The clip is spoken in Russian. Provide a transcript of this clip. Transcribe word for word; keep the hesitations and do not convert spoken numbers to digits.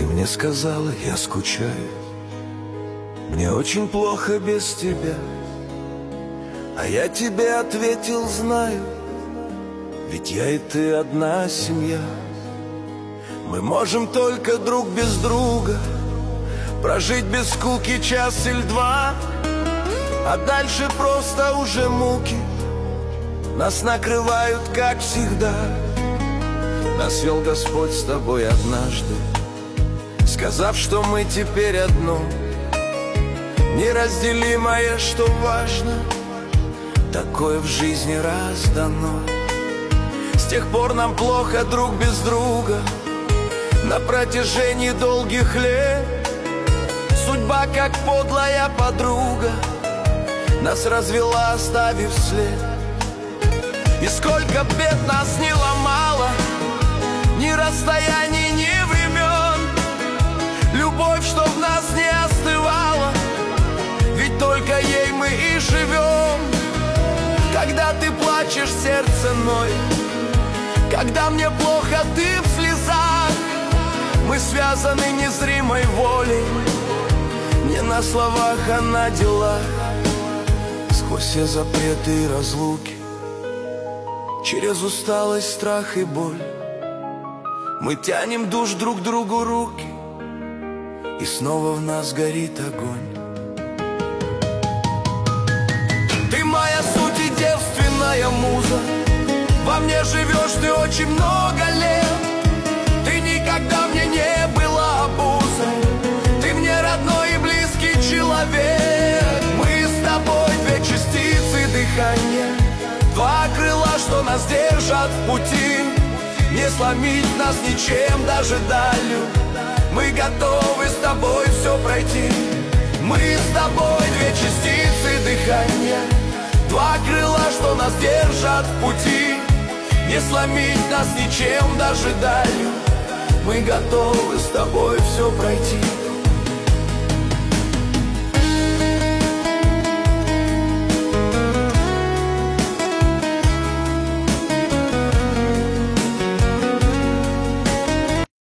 Ты мне сказала, я скучаю, мне очень плохо без тебя. А я тебе ответил, знаю, ведь я и ты одна семья. Мы можем только друг без друга прожить без скуки час или два, а дальше просто уже муки нас накрывают, как всегда. Нас вел Господь с тобой однажды, сказав, что мы теперь одно, неразделимое, что важно, такое в жизни раз дано. С тех пор нам плохо друг без друга на протяжении долгих лет. Судьба, как подлая подруга, нас развела, оставив след. И сколько бед нас не ломало, ни расстояний, ни времен. Любовь, что в нас не остывала, ведь только ей мы и живем. Когда ты плачешь, сердце ноет, когда мне плохо, ты в слезах. Мы связаны незримой волей, не на словах, а на делах. Сквозь все запреты и разлуки, через усталость, страх и боль, мы тянем душ друг к другу руки, и снова в нас горит огонь. Ты моя суть и девственная муза, во мне живешь ты очень много лет. Ты никогда мне не была обузой, ты мне родной и близкий человек. Мы с тобой две частицы дыхания, два крыла, что нас держат в пути. Не сломить нас ничем, даже далью. Мы готовы с тобой все пройти. Мы с тобой две частицы дыхания, два крыла, что нас держат в пути. Не сломить нас ничем, даже далью. Мы готовы с тобой все пройти.